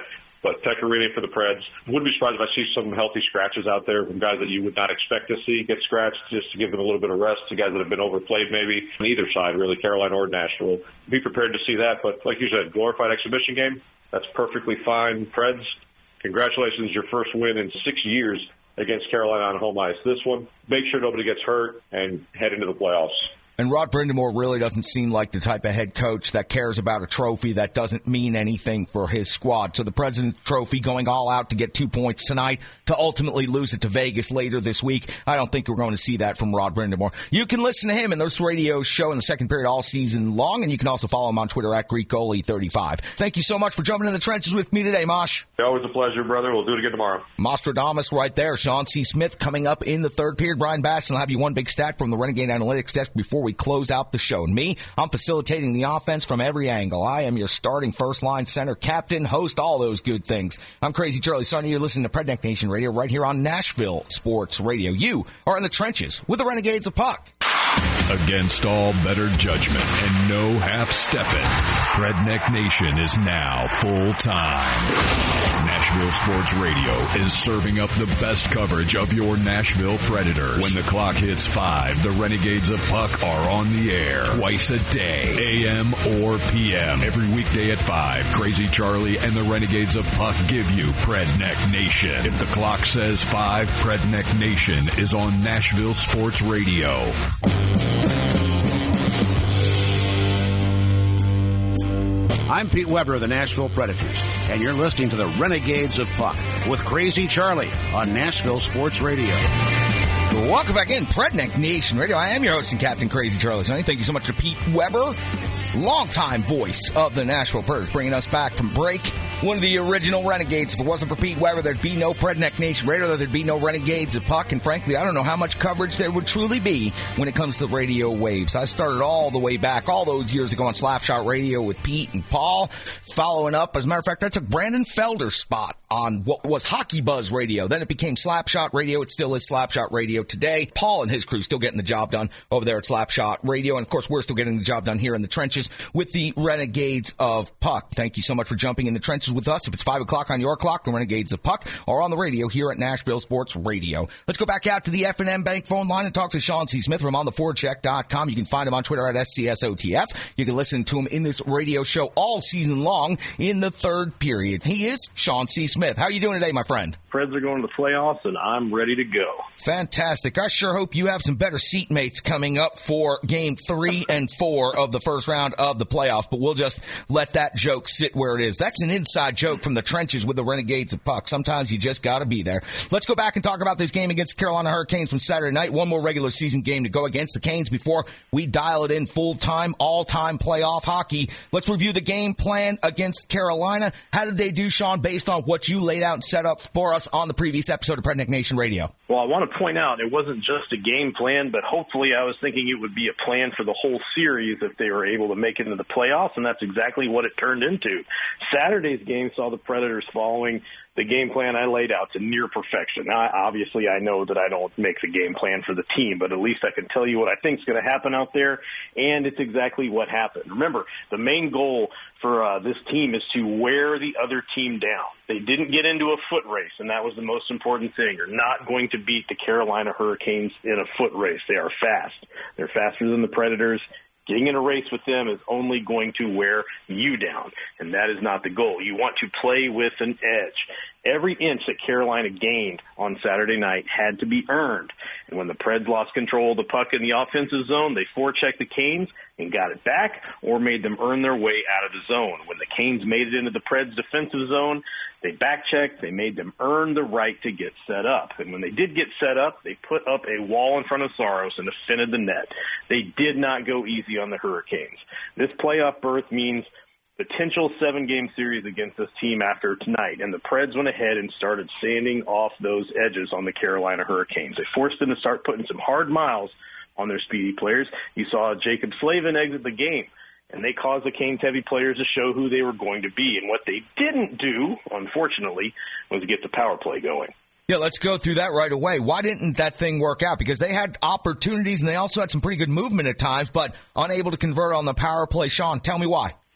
But Pecorino for the Preds. Wouldn't be surprised if I see some healthy scratches out there from guys that you would not expect to see get scratched, just to give them a little bit of rest to guys that have been overplayed maybe on either side, really, Carolina or Nashville. Be prepared to see that. But like you said, glorified exhibition game, that's perfectly fine. Preds, congratulations, your first win in six years against Carolina on home ice. This one, make sure nobody gets hurt and head into the playoffs. And Rod Brindamore really doesn't seem like the type of head coach that cares about a trophy that doesn't mean anything for his squad. So the President's Trophy going all out to get two points tonight to ultimately lose it to Vegas later this week. I don't think we're going to see that from Rod Brindamore. You can listen to him in this radio show in the second period all season long, and you can also follow him on Twitter at Greek Goalie thirty-five. Thank you so much for jumping in the trenches with me today, Mosh. Always a pleasure, brother. We'll do it again tomorrow. Mostradamus right there. Sean C. Smith coming up in the third period. Brian Basson will have you one big stat from the Renegade Analytics desk before we close out the show. And me, I'm facilitating the offense from every angle. I am your starting first-line center, captain, host, all those good things. I'm Crazy Charlie Sonny. You're listening to Predneck Nation Radio right here on Nashville Sports Radio. You are in the trenches with the Renegades of Puck. Against all better judgment and no half-stepping, Redneck Nation is now full-time. Nashville Sports Radio is serving up the best coverage of your Nashville Predators. When the clock hits five, the Renegades of Puck are on the air twice a day, A M or P M. Every weekday at five, Crazy Charlie and the Renegades of Puck give you Predneck Nation. If the clock says five, Predneck Nation is on Nashville Sports Radio. I'm Pete Weber of the Nashville Predators, and you're listening to the Renegades of Puck with Crazy Charlie on Nashville Sports Radio. Welcome back in, Predneck Nation Radio. I am your host and captain, Crazy Charlie Sonny. Thank you so much to Pete Weber, longtime voice of the Nashville Predators, bringing us back from break. One of the original Renegades. If it wasn't for Pete Weber, there'd be no Predneck Nation Radio. There'd be no Renegades of Puck. And frankly, I don't know how much coverage there would truly be when it comes to radio waves. I started all the way back, all those years ago on Slapshot Radio with Pete and Paul. Following up, as a matter of fact, I took Brandon Felder's spot on what was Hockey Buzz Radio. Then it became Slapshot Radio. It still is Slapshot Radio today. Paul and his crew still getting the job done over there at Slapshot Radio. And of course, we're still getting the job done here in the trenches with the Renegades of Puck. Thank you so much for jumping in the trenches with us. If it's five o'clock on your clock, the Renegades of Puck are on the radio here at Nashville Sports Radio. Let's go back out to the F and M Bank phone line and talk to Sean C. Smith from on the forecheck dot com. You can find him on Twitter at S C S O T F. You can listen to him in this radio show all season long in the third period. He is Sean C. Smith. How are you doing today, my friend? Preds are going to the playoffs, and I'm ready to go. Fantastic. I sure hope you have some better seatmates coming up for game three and four of the first round of the playoffs, but we'll just let that joke sit where it is. That's an inside joke from the trenches with the Renegades of Puck. Sometimes you just got to be there. Let's go back and talk about this game against Carolina Hurricanes from Saturday night. One more regular season game to go against the Canes before we dial it in full-time, all-time playoff hockey. Let's review the game plan against Carolina. How did they do, Sean, based on what you laid out and set up for us on the previous episode of Predneck Nation Radio? Well, I want to point out it wasn't just a game plan, but hopefully I was thinking it would be a plan for the whole series if they were able to make it into the playoffs, and that's exactly what it turned into. Saturday's game saw the Predators following the game plan I laid out to near perfection. Now, obviously, I know that I don't make the game plan for the team, but at least I can tell you what I think is going to happen out there, and it's exactly what happened. Remember, the main goal for uh, this team is to wear the other team down. They didn't get into a foot race, and that was the most important thing. You're not going to beat the Carolina Hurricanes in a foot race. They are fast. They're faster than the Predators. Getting in a race with them is only going to wear you down, and that is not the goal. You want to play with an edge. Every inch that Carolina gained on Saturday night had to be earned. And when the Preds lost control of the puck in the offensive zone, they forechecked the Canes and got it back or made them earn their way out of the zone. When the Canes made it into the Preds defensive zone, they backchecked. They made them earn the right to get set up. And when they did get set up, they put up a wall in front of Saros and defended the net. They did not go easy on the Hurricanes. This playoff berth means potential seven-game series against this team after tonight, and the Preds went ahead and started sanding off those edges on the Carolina Hurricanes. They forced them to start putting some hard miles on their speedy players. You saw Jacob Slavin exit the game, and they caused the Canes heavy players to show who they were going to be. And what they didn't do, unfortunately, was get the power play going. Yeah, let's go through that right away. Why didn't that thing work out? Because they had opportunities, and they also had some pretty good movement at times, but unable to convert on the power play. Sean, tell me why.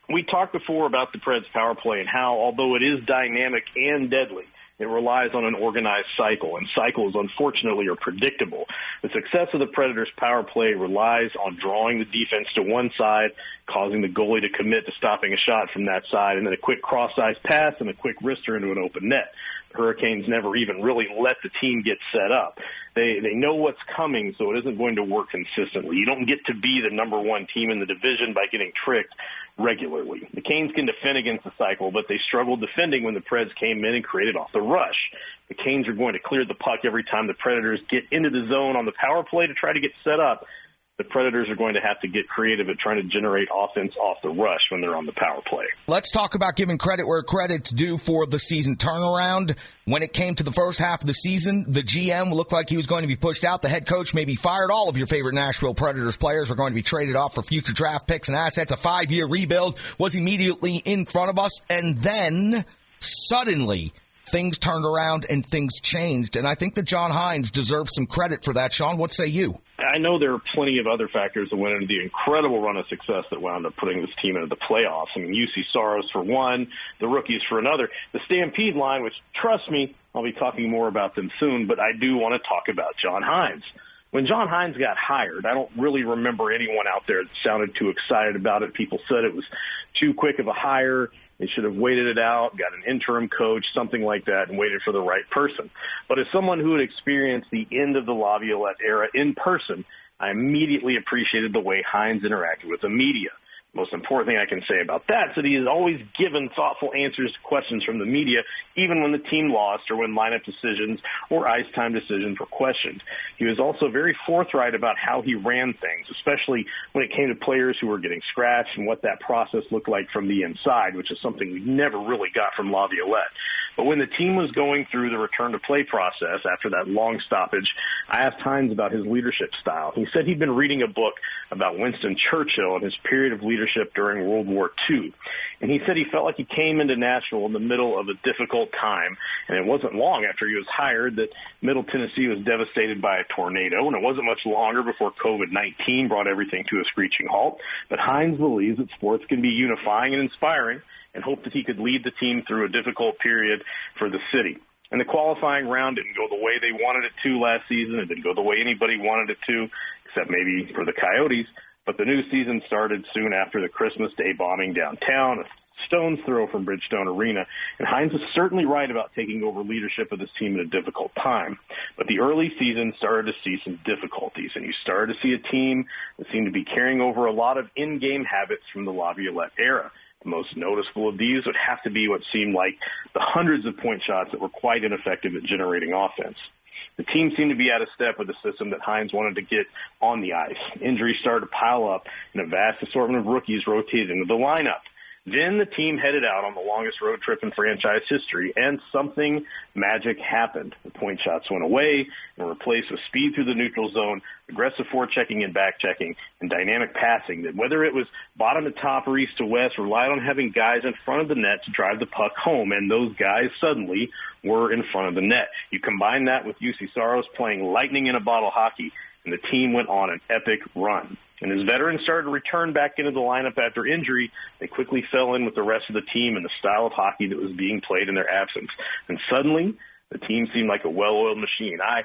We talked before about the Preds power play and how, although it is dynamic and deadly, it relies on an organized cycle, and cycles, unfortunately, are predictable. The success of the Predators' power play relies on drawing the defense to one side, causing the goalie to commit to stopping a shot from that side, and then a quick cross-ice pass and a quick wrister into an open net. The Hurricanes never even really let the team get set up. They they know what's coming, so it isn't going to work consistently. You don't get to be the number one team in the division by getting tricked regularly. The Canes can defend against the cycle, but they struggled defending when the Preds came in and created off the rush. The Canes are going to clear the puck every time the Predators get into the zone on the power play to try to get set up. The Predators are going to have to get creative at trying to generate offense off the rush when they're on the power play. Let's talk about giving credit where credit's due for the season turnaround. When it came to the first half of the season, the G M looked like he was going to be pushed out. The head coach maybe fired. All of your favorite Nashville Predators players were going to be traded off for future draft picks and assets. A five-year rebuild was immediately in front of us. And then, suddenly, things turned around and things changed. And I think that John Hynes deserves some credit for that. Sean, what say you? I know there are plenty of other factors that went into the incredible run of success that wound up putting this team into the playoffs. I mean, U C Saros for one, the rookies for another. The Stampede line, which, trust me, I'll be talking more about them soon, but I do want to talk about John Hynes. When John Hynes got hired, I don't really remember anyone out there that sounded too excited about it. People said it was too quick of a hire. They should have waited it out, got an interim coach, something like that, and waited for the right person. But as someone who had experienced the end of the Laviolette era in person, I immediately appreciated the way Hynes interacted with the media. The most important thing I can say about that is that he has always given thoughtful answers to questions from the media, even when the team lost or when lineup decisions or ice time decisions were questioned. He was also very forthright about how he ran things, especially when it came to players who were getting scratched and what that process looked like from the inside, which is something we never really got from Laviolette. But when the team was going through the return-to-play process after that long stoppage, I asked Hynes about his leadership style. He said he'd been reading a book about Winston Churchill and his period of leadership during World War Two. And he said he felt like he came into Nashville in the middle of a difficult time, and it wasn't long after he was hired that Middle Tennessee was devastated by a tornado, and it wasn't much longer before covid nineteen brought everything to a screeching halt. But Hynes believes that sports can be unifying and inspiring, and hoped that he could lead the team through a difficult period for the city. And the qualifying round didn't go the way they wanted it to last season. It didn't go the way anybody wanted it to, except maybe for the Coyotes. But the new season started soon after the Christmas Day bombing downtown, a stone's throw from Bridgestone Arena. And Hynes is certainly right about taking over leadership of this team at a difficult time. But the early season started to see some difficulties, and you started to see a team that seemed to be carrying over a lot of in-game habits from the Laviolette era. The most noticeable of these would have to be what seemed like the hundreds of point shots that were quite ineffective at generating offense. The team seemed to be out of step with the system that Hynes wanted to get on the ice. Injuries started to pile up, and a vast assortment of rookies rotated into the lineup. Then the team headed out on the longest road trip in franchise history, and something magic happened. The point shots went away and were replaced with speed through the neutral zone, aggressive forechecking and backchecking, and dynamic passing that, whether it was bottom to top or east to west, relied on having guys in front of the net to drive the puck home, and those guys suddenly were in front of the net. You combine that with U C Saros playing lightning in a bottle hockey, and the team went on an epic run. And as veterans started to return back into the lineup after injury, they quickly fell in with the rest of the team and the style of hockey that was being played in their absence. And suddenly, the team seemed like a well-oiled machine. I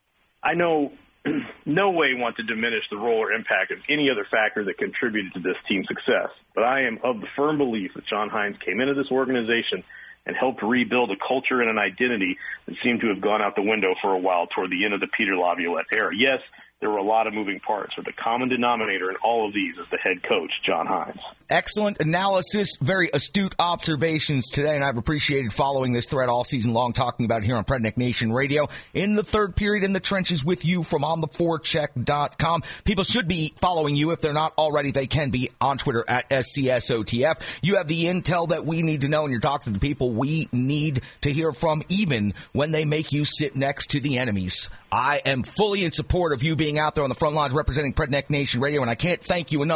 I know no way want to diminish the role or impact of any other factor that contributed to this team's success, but I am of the firm belief that John Hynes came into this organization and helped rebuild a culture and an identity that seemed to have gone out the window for a while toward the end of the Peter Laviolette era. Yes, there were a lot of moving parts, but the common denominator in all of these is the head coach, John Hynes. Excellent analysis, very astute observations today, and I've appreciated following this thread all season long, talking about it here on Predneck Nation Radio. In the third period, in the trenches with you from on the forecheck dot com. People should be following you. If they're not already, they can be on Twitter at S C S O T F. You have the intel that we need to know, and you're talking to the people we need to hear from, even when they make you sit next to the enemies. I am fully in support of you being out there on the front lines representing Predneck Nation Radio, and I can't thank you enough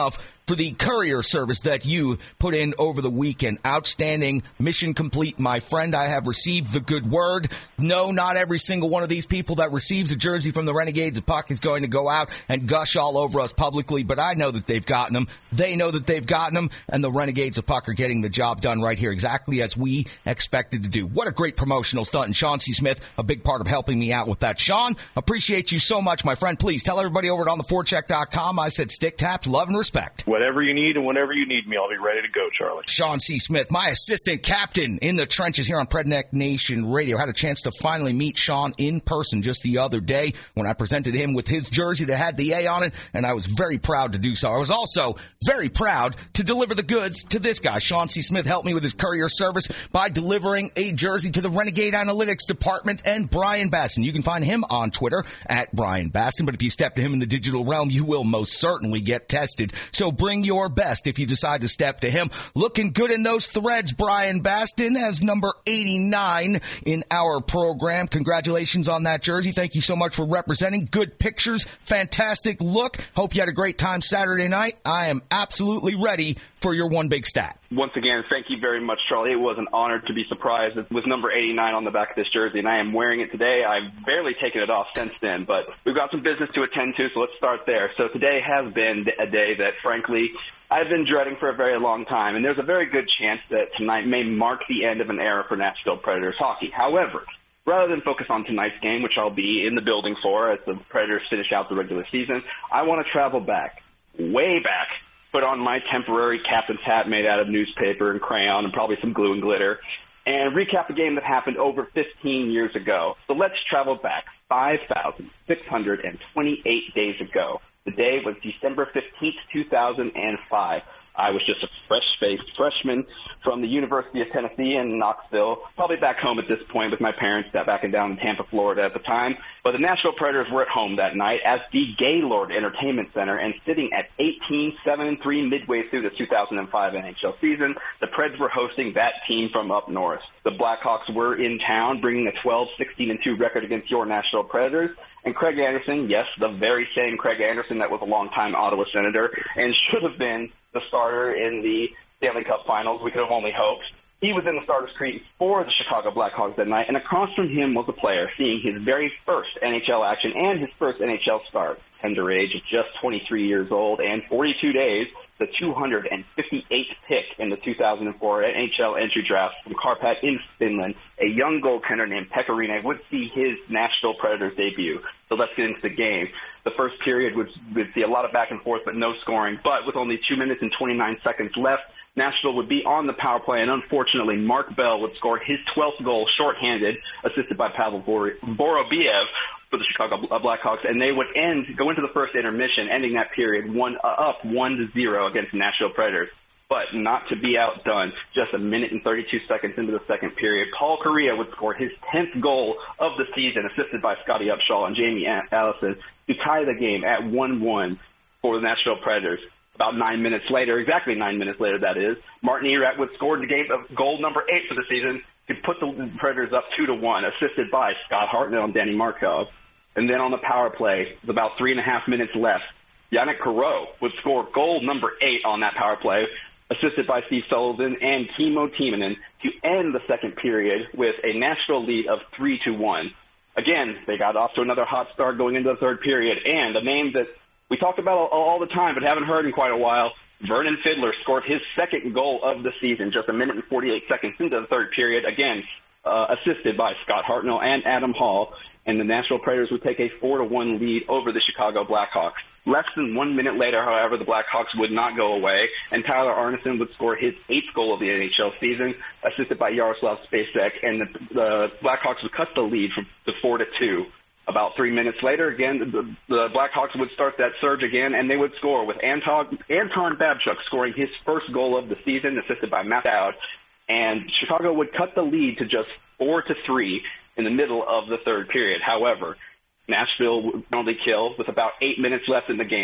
for the courier service that you put in over the weekend. Outstanding, mission complete, my friend. I have received the good word. No, not every single one of these people that receives a jersey from the Renegades of Puck is going to go out and gush all over us publicly, but I know that they've gotten them. They know that they've gotten them, and the Renegades of Puck are getting the job done right here, exactly as we expected to do. What a great promotional stunt, and Sean C. Smith, a big part of helping me out with that. Sean, appreciate you so much, my friend. Please tell everybody over at on the forecheck dot com I said stick taps, love and respect. Whatever you need and whenever you need me, I'll be ready to go, Charlie. Sean C. Smith, my assistant captain in the trenches here on Predneck Nation Radio. Had a chance to finally meet Sean in person just the other day when I presented him with his jersey that had the A on it, and I was very proud to do so. I was also very proud to deliver the goods to this guy. Sean C. Smith helped me with his courier service by delivering a jersey to the Renegade Analytics Department and Brian Baston. You can find him on Twitter at Brian Baston, but if you step to him in the digital realm, you will most certainly get tested. So bring your best if you decide to step to him. Looking good in those threads, Brian Baston, as number eighty-nine in our program. Congratulations on that jersey. Thank you so much for representing. Good pictures, fantastic look. Hope you had a great time Saturday night. I am absolutely ready for your one big stat. Once again, thank you very much, Charlie. It was an honor to be surprised with number eighty-nine on the back of this jersey, and I am wearing it today. I've barely taken it off since then, but we've got some business to attend to, so let's start there. So today has been a day that, frankly, I've been dreading for a very long time, and there's a very good chance that tonight may mark the end of an era for Nashville Predators hockey. However, rather than focus on tonight's game, which I'll be in the building for as the Predators finish out the regular season, I want to travel back, way back, put on my temporary captain's hat made out of newspaper and crayon and probably some glue and glitter, and recap a game that happened over fifteen years ago. So let's travel back five thousand six hundred twenty-eight days ago. The day was December fifteenth, two thousand five. I was just a fresh-faced freshman from the University of Tennessee in Knoxville, probably back home at this point with my parents back and down in Tampa, Florida at the time. But the Nashville Predators were at home that night at the Gaylord Entertainment Center, and sitting at eighteen seven and three midway through the two thousand five N H L season, the Preds were hosting that team from up north. The Blackhawks were in town, bringing a twelve sixteen and two record against your Nashville Predators. And Craig Anderson, yes, the very same Craig Anderson that was a longtime Ottawa Senator and should have been the starter in the Stanley Cup Finals. We could have only hoped. He was in the starter's crease for the Chicago Blackhawks that night, and across from him was a player seeing his very first N H L action and his first N H L start. Tender age of just twenty-three years old and forty-two days, the two hundred fifty-eighth pick in the two thousand four N H L entry draft from Karpat in Finland, a young goaltender named Pekka Rinne would see his Nashville Predators debut. So let's get into the game. The first period would, would see a lot of back and forth, but no scoring. But with only two minutes and twenty-nine seconds left, Nashville would be on the power play, and unfortunately, Mark Bell would score his twelfth goal shorthanded, assisted by Pavel Vorobiev for the Chicago Blackhawks, and they would end, go into the first intermission, ending that period one uh, up one to zero against the Nashville Predators. But not to be outdone, just a minute and thirty-two seconds into the second period, Paul Kariya would score his tenth goal of the season, assisted by Scotty Upshaw and Jamie Allison, to tie the game at one one for the Nashville Predators. About nine minutes later, exactly nine minutes later, that is, Martin Erat would score the game of goal number eight for the season to put the Predators up two to one, assisted by Scott Hartnell and Danny Markov. And then on the power play, with about three and a half minutes left, Yannick Carreau would score goal number eight on that power play, assisted by Steve Sullivan and Kimmo Timonen, to end the second period with a Nashville lead of three to one. Again, they got off to another hot start going into the third period, and a name that we talked about all, all the time but haven't heard in quite a while, Vernon Fiddler scored his second goal of the season just a minute and forty-eight seconds into the third period, again uh, assisted by Scott Hartnell and Adam Hall, and the Nashville Predators would take a four to one lead over the Chicago Blackhawks. Less than one minute later, however, the Blackhawks would not go away, and Tyler Arneson would score his eighth goal of the N H L season, assisted by Yaroslav Spacek, and the, the Blackhawks would cut the lead from to four to two. About three minutes later, again, the, the Blackhawks would start that surge again, and they would score with Anton, Anton Babchuk scoring his first goal of the season, assisted by Matt Dowd, and Chicago would cut the lead to just four to three in the middle of the third period. However, Nashville would only kill with about eight minutes left in the game.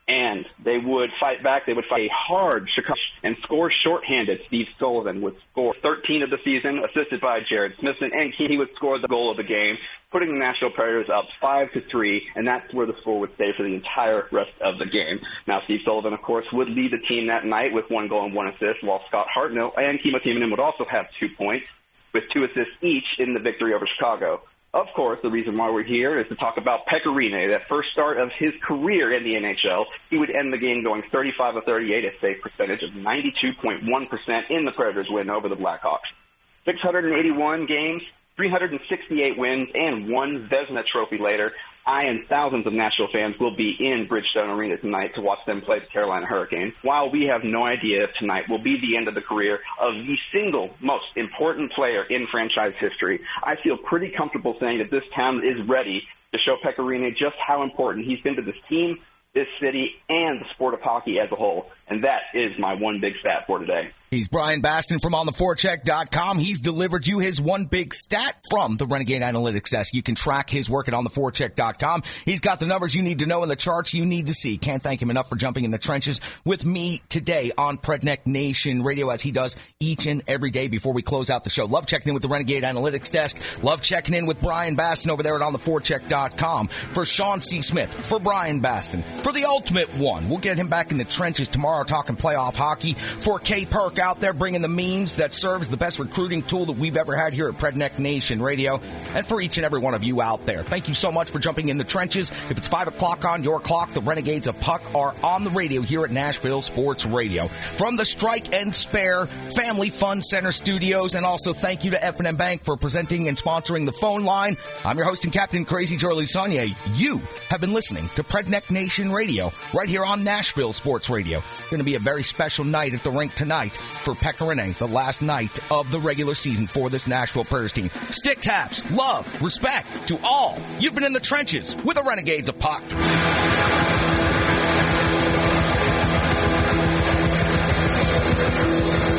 and they would fight back. They would fight hard Chicago and score shorthanded. Steve Sullivan would score thirteen of the season, assisted by Jared Smithson, and he would score the goal of the game, putting the Nashville Predators up five to three, and that's where the score would stay for the entire rest of the game. Now, Steve Sullivan, of course, would lead the team that night with one goal and one assist, while Scott Hartnell and Kimmo Timonen would also have two points, with two assists each in the victory over Chicago. Of course, the reason why we're here is to talk about Pekka Rinne, that first start of his career in the N H L. He would end the game going thirty-five of thirty-eight, a save percentage of ninety-two point one percent in the Predators' win over the Blackhawks. six hundred eighty-one games, three hundred sixty-eight wins, and one Vezina Trophy later. I and thousands of Nashville fans will be in Bridgestone Arena tonight to watch them play the Carolina Hurricanes. While we have no idea if tonight will be the end of the career of the single most important player in franchise history, I feel pretty comfortable saying that this town is ready to show Pekka Rinne just how important he's been to this team, this city, and the sport of hockey as a whole. And that is my one big stat for today. He's Brian Baston from on the forecheck dot com. He's delivered you his one big stat from the Renegade Analytics desk. You can track his work at on the forecheck dot com. He's got the numbers you need to know and the charts you need to see. Can't thank him enough for jumping in the trenches with me today on Predneck Nation Radio, as he does each and every day before we close out the show. Love checking in with the Renegade Analytics desk. Love checking in with Brian Baston over there at on the forecheck dot com. For Sean C. Smith, for Brian Baston, for the ultimate one. We'll get him back in the trenches tomorrow talking playoff hockey. For Kay Perk out there bringing the memes that serves the best recruiting tool that we've ever had here at Predneck Nation Radio. And for each and every one of you out there, thank you so much for jumping in the trenches. If it's five o'clock on your clock, the Renegades of Puck are on the radio here at Nashville Sports Radio. From the Strike and Spare Family Fun Center studios, and also thank you to F and M Bank for presenting and sponsoring the phone line. I'm your host and captain, Crazy Charlie Saunier. You have been listening to Predneck Nation Radio right here on Nashville Sports Radio. Going to be a very special night at the rink tonight for Pekka Rinne, the last night of the regular season for this Nashville Predators team. Stick taps, love, respect to all. You've been in the trenches with the Renegades of Puck. Thank you.